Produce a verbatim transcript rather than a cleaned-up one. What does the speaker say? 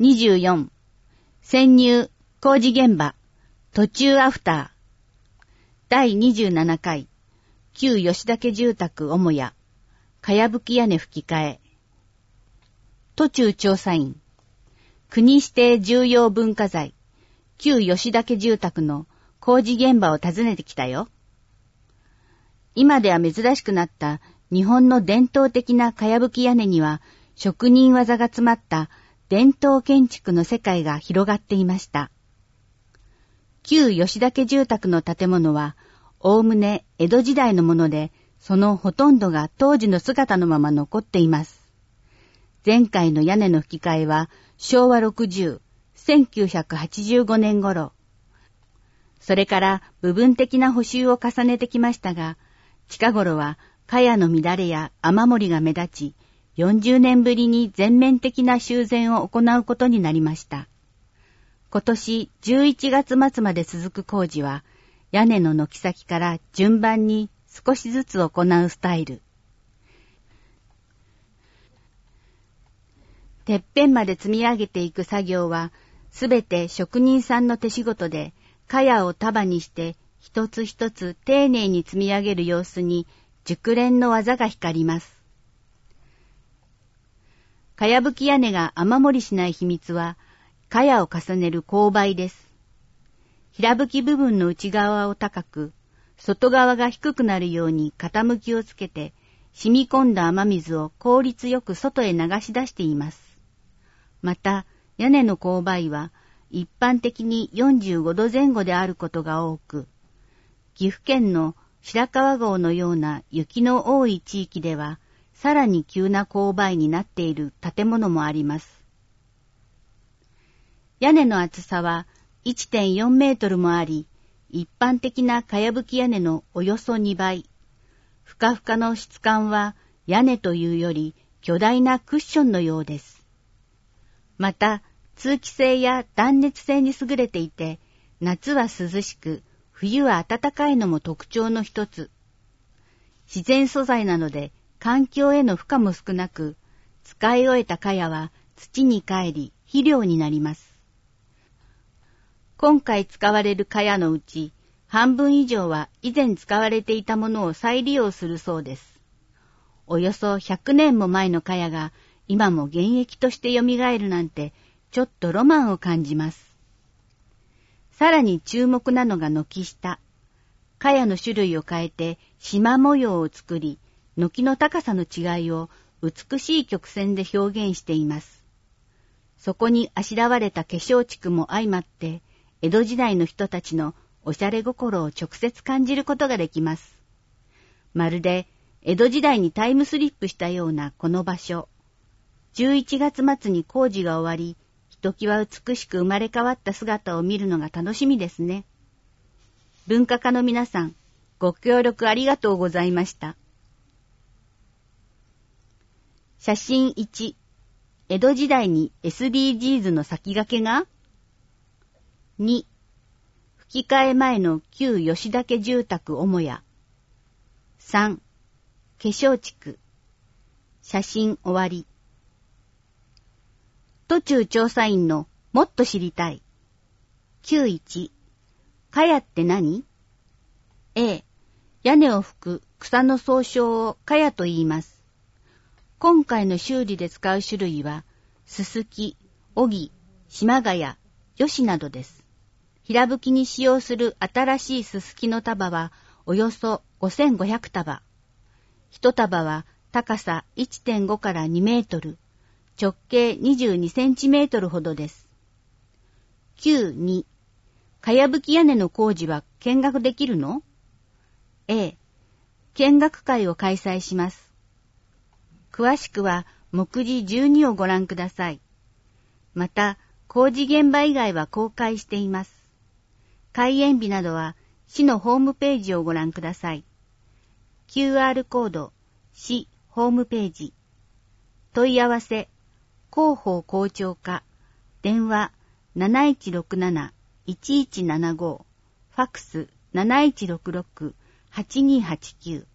にじゅうよん、潜入工事現場途中アフターだいにじゅうななかい旧吉田家住宅母屋かやぶき屋根吹き替え途中調査員国指定重要文化財旧吉田家住宅の工事現場を訪ねてきたよ。今では珍しくなった日本の伝統的なかやぶき屋根には職人技が詰まった伝統建築の世界が広がっていました。旧吉田家住宅の建物はおおむね江戸時代のもので、そのほとんどが当時の姿のまま残っています。前回の屋根の吹き替えはしょうわろくじゅう、せんきゅうひゃくはちじゅうごねん頃。それから部分的な補修を重ねてきましたが、近頃は茅の乱れや雨漏りが目立ち、よんじゅうねんぶりに全面的な修繕を行うことになりました。今年じゅういちがつ末まで続く工事は、屋根の軒先から順番に少しずつ行うスタイル。てっぺんまで積み上げていく作業は、すべて職人さんの手仕事で、茅を束にして一つ一つ丁寧に積み上げる様子に熟練の技が光ります。かやぶき屋根が雨漏りしない秘密は、茅を重ねる勾配です。平吹き部分の内側を高く、外側が低くなるように傾きをつけて、染み込んだ雨水を効率よく外へ流し出しています。また、屋根の勾配は、一般的によんじゅうごどぜん後であることが多く、岐阜県の白川郷のような雪の多い地域では、さらに急な勾配になっている建物もあります。屋根の厚さは いってんよんメートルもあり、一般的なかやぶき屋根のおよそにばい。ふかふかの質感は屋根というより巨大なクッションのようです。また、通気性や断熱性に優れていて、夏は涼しく、冬は暖かいのも特徴の一つ。自然素材なので、環境への負荷も少なく、使い終えた茅は土に帰り肥料になります。今回使われる茅のうち、半分以上は以前使われていたものを再利用するそうです。およそひゃくねんも前の茅が今も現役として蘇るなんて、ちょっとロマンを感じます。さらに注目なのが軒下。茅の種類を変えて縞模様を作り、軒の高さの違いを美しい曲線で表現しています。そこにあしらわれた化粧竹も相まって、江戸時代の人たちのおしゃれ心を直接感じることができます。まるで江戸時代にタイムスリップしたようなこの場所。じゅういちがつ末に工事が終わり、ひときわ美しく生まれ変わった姿を見るのが楽しみですね。文化家の皆さん、ご協力ありがとうございました。写真いち、江戸時代に エスディージーズ の先駆けが？に、吹き替え前の旧吉田家住宅母屋。さん、化粧竹。写真終わり。途中調査員のもっと知りたい。きゅういち、茅って何？ A、屋根を吹く草の総称を茅と言います。今回の修理で使う種類は、すすき、おぎ、島ヶ谷、よしなどです。平吹きに使用する新しいすすきの束はおよそごせんごひゃくたば。一束は高さ いってんご からにメートル、直径にじゅうにセンチメートルほどです。きゅうに、かやぶき屋根の工事は見学できるの？ A、見学会を開催します。詳しくは目次じゅうにをご覧ください。また、工事現場以外は公開しています。開園日などは市のホームページをご覧ください。キューアール コード、市ホームページ。問い合わせ、広報校長課、電話 なないちろくなな いちいちななご、ファックス なないちろくろく はちにーはちきゅう。